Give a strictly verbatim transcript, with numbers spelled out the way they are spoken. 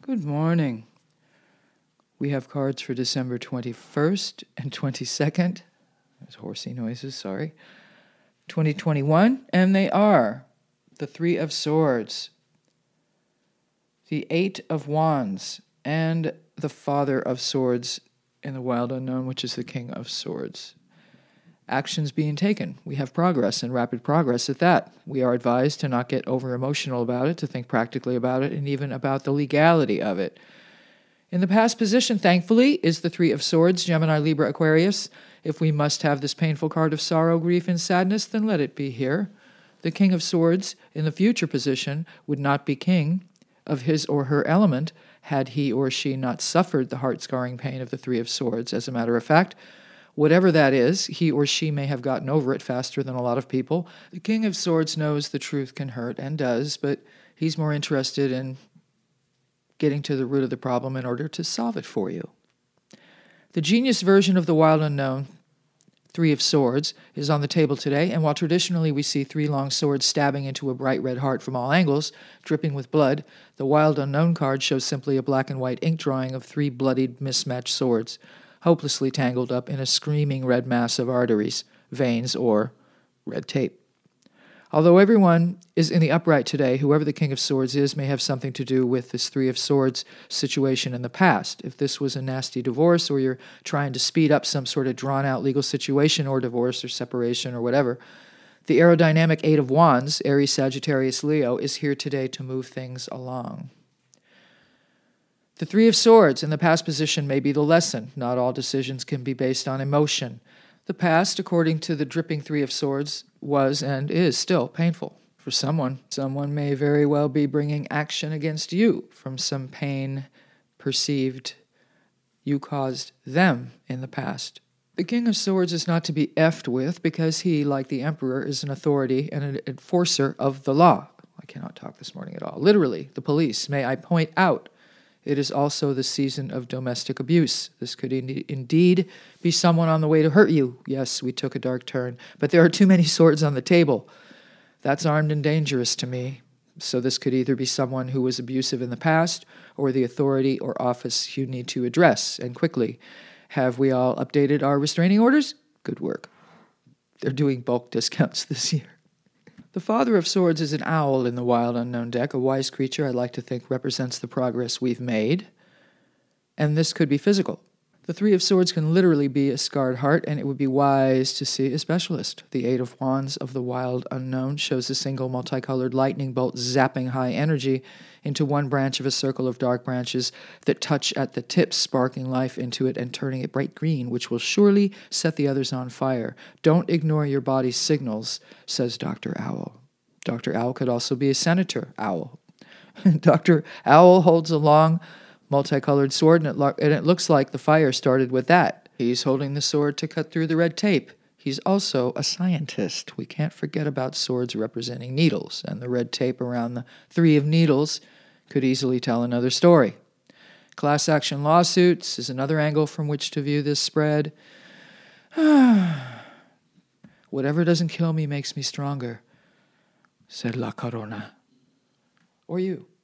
Good morning. We have cards for December twenty-first and twenty-second. There's horsey noises, sorry. twenty twenty-one, and they are the Three of Swords, the Eight of Wands, and the Father of Swords in the Wild Unknown, which is the King of Swords. Actions being taken. We have progress, and rapid progress at that. We are advised to not get over-emotional about it, to think practically about it, and even about the legality of it. In the past position, thankfully, is the Three of Swords, Gemini, Libra, Aquarius. If we must have this painful card of sorrow, grief, and sadness, then let it be here. The King of Swords, in the future position, would not be king of his or her element had he or she not suffered the heart-scarring pain of the Three of Swords. As a matter of fact, whatever that is, he or she may have gotten over it faster than a lot of people. The King of Swords knows the truth can hurt, and does, but he's more interested in getting to the root of the problem in order to solve it for you. The genius version of the Wild Unknown, Three of Swords, is on the table today, and while traditionally we see three long swords stabbing into a bright red heart from all angles, dripping with blood, the Wild Unknown card shows simply a black and white ink drawing of three bloodied, mismatched swords, hopelessly tangled up in a screaming red mass of arteries, veins, or red tape. Although everyone is in the upright today, whoever the King of Swords is may have something to do with this Three of Swords situation in the past. If this was a nasty divorce, or you're trying to speed up some sort of drawn-out legal situation, or divorce, or separation, or whatever, the aerodynamic Eight of Wands, Aries, Sagittarius, Leo, is here today to move things along. The Three of Swords in the past position may be the lesson. Not all decisions can be based on emotion. The past, according to the dripping Three of Swords, was and is still painful for someone. Someone may very well be bringing action against you from some pain perceived you caused them in the past. The King of Swords is not to be effed with because he, like the Emperor, is an authority and an enforcer of the law. I cannot talk this morning at all. Literally, the police. May I point out, it is also the season of domestic abuse. This could in- indeed be someone on the way to hurt you. Yes, we took a dark turn, but there are too many swords on the table. That's armed and dangerous to me. So this could either be someone who was abusive in the past, or the authority or office you need to address, and quickly. Have we all updated our restraining orders? Good work. They're doing bulk discounts this year. The Father of Swords is an owl in the Wild Unknown deck, a wise creature I like to think represents the progress we've made. And this could be physical. The Three of Swords can literally be a scarred heart, and it would be wise to see a specialist. The Eight of Wands of the Wild Unknown shows a single multicolored lightning bolt zapping high energy into one branch of a circle of dark branches that touch at the tips, sparking life into it and turning it bright green, which will surely set the others on fire. Don't ignore your body's signals, says Doctor Owl. Doctor Owl could also be a senator owl. Doctor Owl holds a long, multicolored sword, and it, lo- and it looks like the fire started with that. He's holding the sword to cut through the red tape. He's also a scientist. We can't forget about swords representing needles, and the red tape around the Three of Needles could easily tell another story. Class action lawsuits is another angle from which to view this spread. Whatever doesn't kill me makes me stronger, said La Corona. Or you.